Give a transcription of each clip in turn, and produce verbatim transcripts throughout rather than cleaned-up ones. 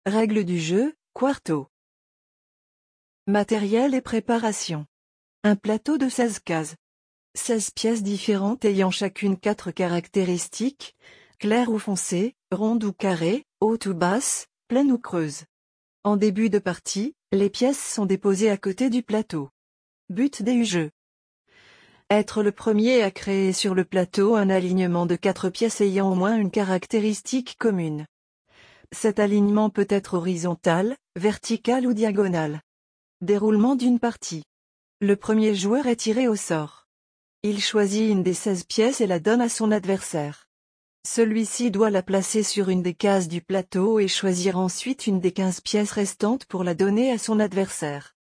Règles du jeu, Quarto. Matériel et préparation. Un plateau de seize cases. seize pièces différentes ayant chacune quatre caractéristiques, claires ou foncées, rondes ou carrées, hautes ou basses, pleines ou creuses. En début de partie, les pièces sont déposées à côté du plateau. But du jeu. Être le premier à créer sur le plateau un alignement de quatre pièces ayant au moins une caractéristique commune. Cet alignement peut être horizontal, vertical ou diagonal. Déroulement d'une partie. Le premier joueur est tiré au sort. Il choisit une des seize pièces et la donne à son adversaire. Celui-ci doit la placer sur une des cases du plateau et choisir ensuite une des quinze pièces restantes pour la donner à son adversaire.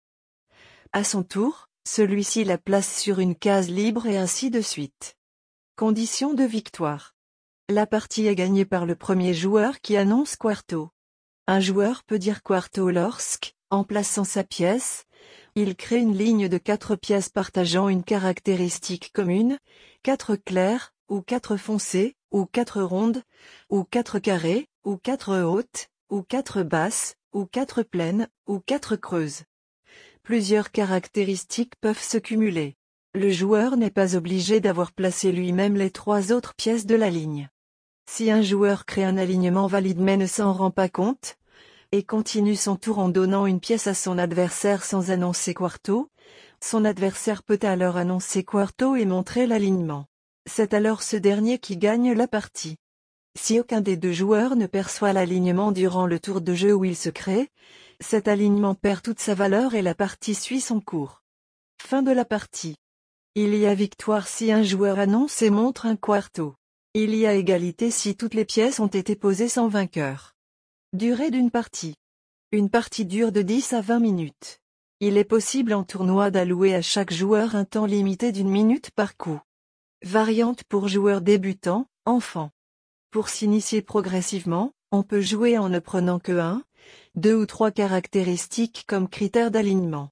À son tour, celui-ci la place sur une case libre et ainsi de suite. Conditions de victoire. La partie est gagnée par le premier joueur qui annonce Quarto. Un joueur peut dire Quarto lorsque, en plaçant sa pièce, il crée une ligne de quatre pièces partageant une caractéristique commune, quatre claires, ou quatre foncées, ou quatre rondes, ou quatre carrées, ou quatre hautes, ou quatre basses, ou quatre pleines, ou quatre creuses. Plusieurs caractéristiques peuvent se cumuler. Le joueur n'est pas obligé d'avoir placé lui-même les trois autres pièces de la ligne. Si un joueur crée un alignement valide mais ne s'en rend pas compte, et continue son tour en donnant une pièce à son adversaire sans annoncer Quarto, son adversaire peut alors annoncer Quarto et montrer l'alignement. C'est alors ce dernier qui gagne la partie. Si aucun des deux joueurs ne perçoit l'alignement durant le tour de jeu où il se crée, cet alignement perd toute sa valeur et la partie suit son cours. Fin de la partie. Il y a victoire si un joueur annonce et montre un Quarto. Il y a égalité si toutes les pièces ont été posées sans vainqueur. Durée d'une partie. Une partie dure de dix à vingt minutes. Il est possible en tournoi d'allouer à chaque joueur un temps limité d'une minute par coup. Variante pour joueurs débutants, enfants. Pour s'initier progressivement, on peut jouer en ne prenant que un, deux ou trois caractéristiques comme critères d'alignement.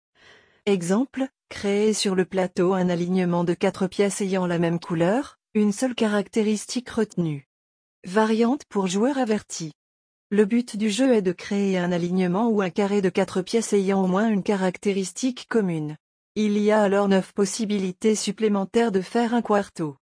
Exemple, créer sur le plateau un alignement de quatre pièces ayant la même couleur, une seule caractéristique retenue. Variante pour joueurs avertis. Le but du jeu est de créer un alignement ou un carré de quatre pièces ayant au moins une caractéristique commune. Il y a alors neuf possibilités supplémentaires de faire un Quarto.